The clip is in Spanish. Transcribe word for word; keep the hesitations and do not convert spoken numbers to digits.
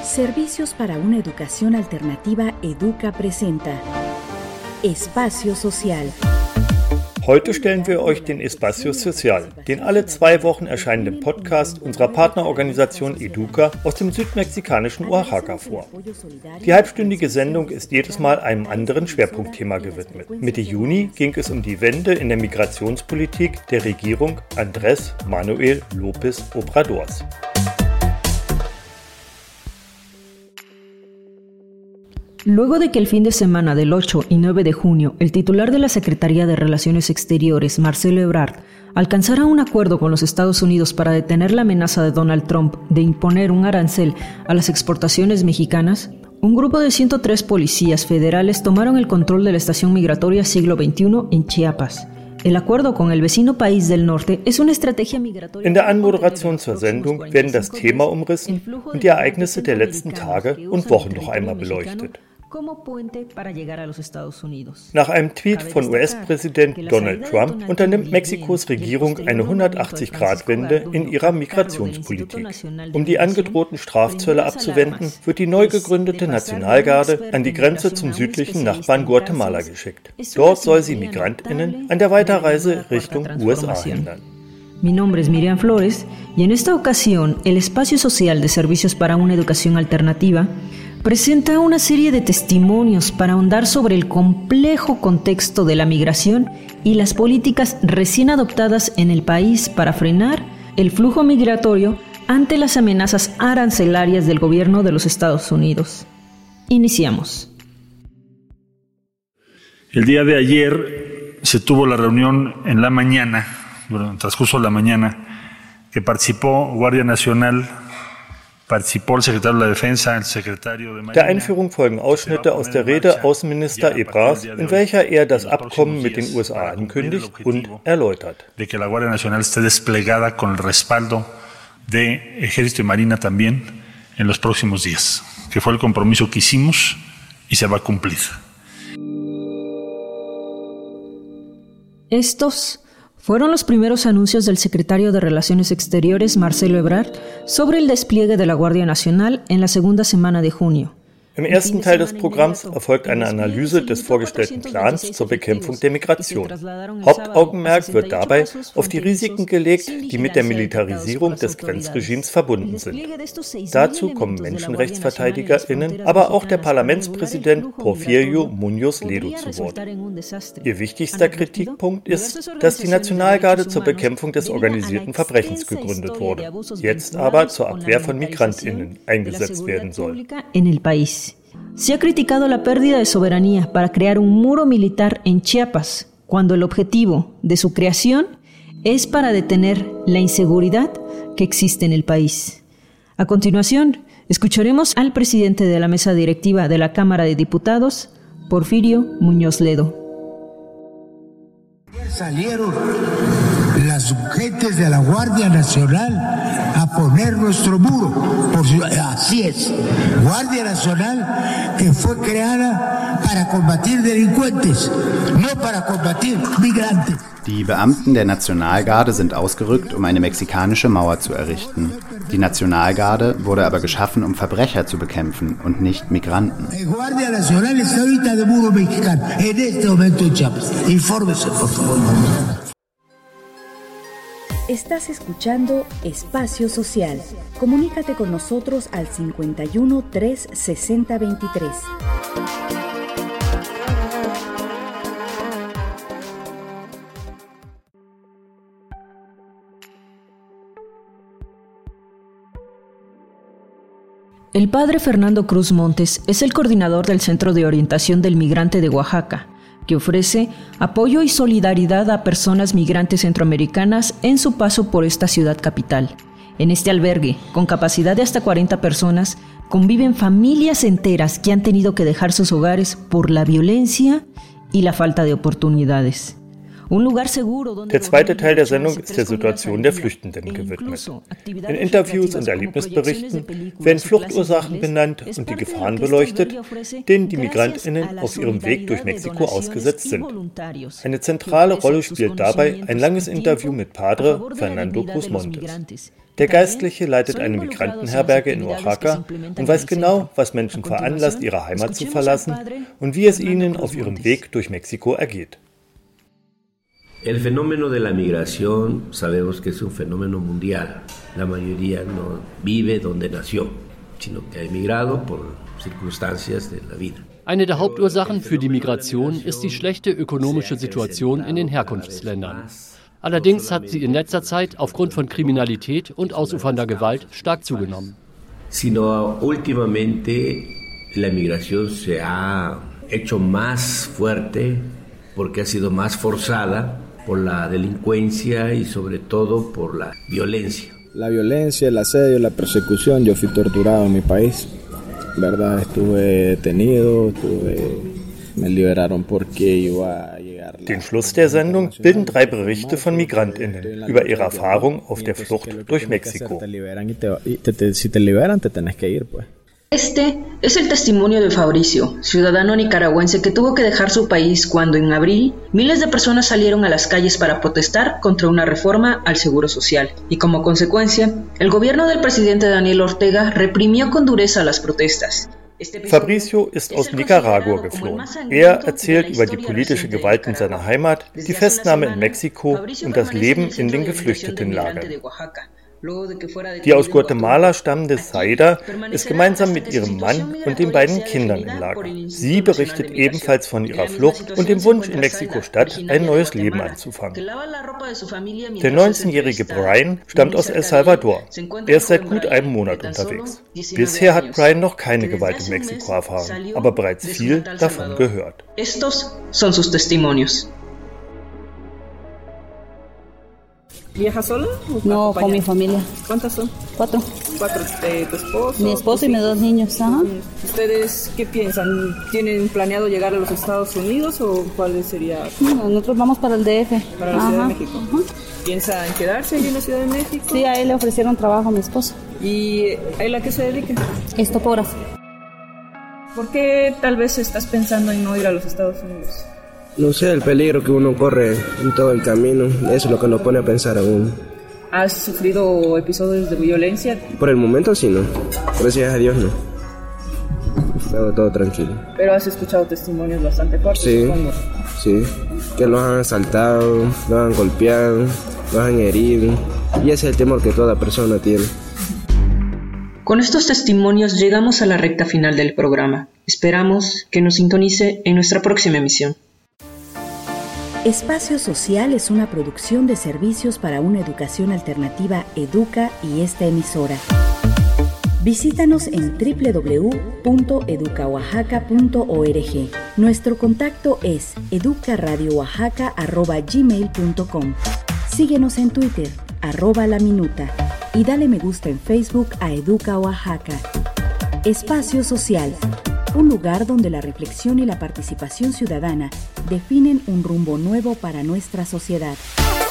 Servicios para una Educación Alternativa Educa presenta Espacio Social. Heute stellen wir euch den Espacio Social, den alle zwei Wochen erscheinenden Podcast unserer Partnerorganisation Educa aus dem südmexikanischen Oaxaca vor. Die halbstündige Sendung ist jedes Mal einem anderen Schwerpunktthema gewidmet. Mitte Juni ging es um die Wende in der Migrationspolitik der Regierung Andrés Manuel López Obradors. Luego de que el fin de semana del ocho y nueve de junio, el titular de la Secretaría de Relaciones Exteriores, Marcelo Ebrard, alcanzara un acuerdo con los Estados Unidos para detener la amenaza de Donald Trump de imponer un arancel a las exportaciones mexicanas, un grupo de ciento tres policías federales tomaron el control de la estación migratoria Siglo veintiuno en Chiapas. El acuerdo con el vecino país del norte es una estrategia migratoria. In der Anmoderation zur Sendung werden das Thema umrissen und die Ereignisse der letzten Tage und Wochen noch einmal beleuchtet. Nach einem Tweet von U S-Präsident Donald Trump unternimmt Mexikos Regierung eine hundertachtzig-Grad-Wende in ihrer Migrationspolitik. Um die angedrohten Strafzölle abzuwenden, wird die neu gegründete Nationalgarde an die Grenze zum südlichen Nachbarn Guatemala geschickt. Dort soll sie MigrantInnen an der Weiterreise Richtung U S A hindern. Mi nombre es Miriam Flores y en esta ocasión el Espacio Social de Servicios para una Educación Alternativa presenta una serie de testimonios para ahondar sobre el complejo contexto de la migración y las políticas recién adoptadas en el país para frenar el flujo migratorio ante las amenazas arancelarias del gobierno de los Estados Unidos. Iniciamos. El día de ayer se tuvo la reunión en la mañana, durante el transcurso de la mañana, que participó Guardia Nacional, participó el secretario de la Defensa, el secretario de Marina. Der Einführung folgen Ausschnitte aus der Rede Außenminister Ebrard, in welcher er das Abkommen mit den U S A ankündigt und erläutert. De que la Guardia Nacional esté desplegada con el respaldo de Ejército y Marina también en los próximos días, que fue el compromiso que hicimos y se va a cumplir. Estos fueron los primeros anuncios del secretario de Relaciones Exteriores, Marcelo Ebrard, sobre el despliegue de la Guardia Nacional en la segunda semana de junio. Im ersten Teil des Programms erfolgt eine Analyse des vorgestellten Plans zur Bekämpfung der Migration. Hauptaugenmerk wird dabei auf die Risiken gelegt, die mit der Militarisierung des Grenzregimes verbunden sind. Dazu kommen MenschenrechtsverteidigerInnen, aber auch der Parlamentspräsident Porfirio Muñoz Ledo zu Wort. Ihr wichtigster Kritikpunkt ist, dass die Nationalgarde zur Bekämpfung des organisierten Verbrechens gegründet wurde, jetzt aber zur Abwehr von MigrantInnen eingesetzt werden soll. Se ha criticado la pérdida de soberanía para crear un muro militar en Chiapas, cuando el objetivo de su creación es para detener la inseguridad que existe en el país. A continuación, escucharemos al presidente de la mesa directiva de la Cámara de Diputados, Porfirio Muñoz Ledo. Salieron las gentes de la Guardia Nacional a poner nuestro muro. Por su, así es, Guardia Nacional que fue creada para combatir delincuentes, no para combatir migrantes. Die Beamten der Nationalgarde sind ausgerückt, um eine mexikanische Mauer zu errichten. Die Nationalgarde wurde aber geschaffen, um Verbrecher zu bekämpfen und nicht Migranten. Guardia Nacional está ahorita de muro mexicano, en este momento en Chiapas. Infórmese, por favor. Estás escuchando Espacio Social. Comunícate con nosotros al cincuenta y uno, tres sesenta, veintitrés. El padre Fernando Cruz Montes es el coordinador del Centro de Orientación del Migrante de Oaxaca, que ofrece apoyo y solidaridad a personas migrantes centroamericanas en su paso por esta ciudad capital. En este albergue, con capacidad de hasta cuarenta personas, conviven familias enteras que han tenido que dejar sus hogares por la violencia y la falta de oportunidades. Un lugar seguro donde der zweite Teil der Sendung ist der Situation der Flüchtenden gewidmet. In Interviews und Erlebnisberichten werden Fluchtursachen benannt und die Gefahren beleuchtet, denen die MigrantInnen auf ihrem Weg durch Mexiko ausgesetzt sind. Eine zentrale Rolle spielt dabei ein langes Interview mit Padre Fernando Cruz Montes. Der Geistliche leitet eine Migrantenherberge in Oaxaca und weiß genau, was Menschen veranlasst, ihre Heimat zu verlassen und wie es ihnen auf ihrem Weg durch Mexiko ergeht. El fenómeno de la migración sabemos que es un fenómeno mundial. La mayoría no vive donde nació, sino que ha emigrado por circunstancias de la vida. Eine der Hauptursachen für die Migration ist die schlechte ökonomische Situation in den Herkunftsländern. Allerdings hat sie in letzter Zeit aufgrund von Kriminalität und ausufernder Gewalt stark zugenommen. Sino últimamente la migración se ha hecho más fuerte porque ha sido más forzada por la delincuencia y sobre todo por la violencia. La violencia, el asedio, la persecución. Yo fui torturado en mi país, ¿verdad? Estuve detenido, estuve... Den Schluss der Sendung bilden drei Berichte von MigrantInnen über ihre Erfahrung auf der Flucht durch Mexiko. Este es el testimonio de Fabricio, ciudadano nicaragüense que tuvo que dejar su país cuando en abril miles de personas salieron a las calles para protestar contra una reforma al seguro social y como consecuencia, el gobierno del presidente Daniel Ortega reprimió con dureza las protestas. Fabricio ist aus Nicaragua geflohen. Er erzählt über die politische Gewalt in seiner Heimat, die Festnahme in Mexiko und das Leben in den Geflüchtetenlagern. Die aus Guatemala stammende Zaida ist gemeinsam mit ihrem Mann und den beiden Kindern im Lager. Sie berichtet ebenfalls von ihrer Flucht und dem Wunsch, in Mexiko-Stadt ein neues Leben anzufangen. Der neunzehnjährige Brian stammt aus El Salvador. Er ist seit gut einem Monat unterwegs. Bisher hat Brian noch keine Gewalt in Mexiko erfahren, aber bereits viel davon gehört. Estos son sus testimonios. ¿Viajas sola? No, con mi familia. ¿Cuántas son? Cuatro. ¿Cuatro? Eh, ¿Tu esposo? Mi esposo y mis dos niños. Ajá. ¿Ustedes qué piensan? ¿Tienen planeado llegar a los Estados Unidos o cuál sería? No, nosotros vamos para el D F. Para la Ajá. Ciudad de México. Ajá. ¿Piensan quedarse ahí en la Ciudad de México? Sí, a él le ofrecieron trabajo a mi esposo. ¿Y a él a qué se dedica? Es topógrafo. ¿Por qué tal vez estás pensando en no ir a los Estados Unidos? No sé, el peligro que uno corre en todo el camino, eso es lo que nos pone a pensar aún. ¿Has sufrido episodios de violencia? Por el momento sí, no. Gracias a Dios no. Todo, todo tranquilo. Pero has escuchado testimonios bastante fuertes, sí, supongo. Sí, que los han asaltado, los han golpeado, los han herido. Y ese es el temor que toda persona tiene. Con estos testimonios llegamos a la recta final del programa. Esperamos que nos sintonice en nuestra próxima emisión. Espacio Social es una producción de servicios para una educación alternativa Educa y esta emisora. Visítanos en doble u doble u doble u punto educa oaxaca punto org. Nuestro contacto es educaradioaxaca arroba gmail punto com. Síguenos en Twitter, arroba la minuta, y dale me gusta en Facebook a Educa Oaxaca. Espacio Social. Un lugar donde la reflexión y la participación ciudadana definen un rumbo nuevo para nuestra sociedad.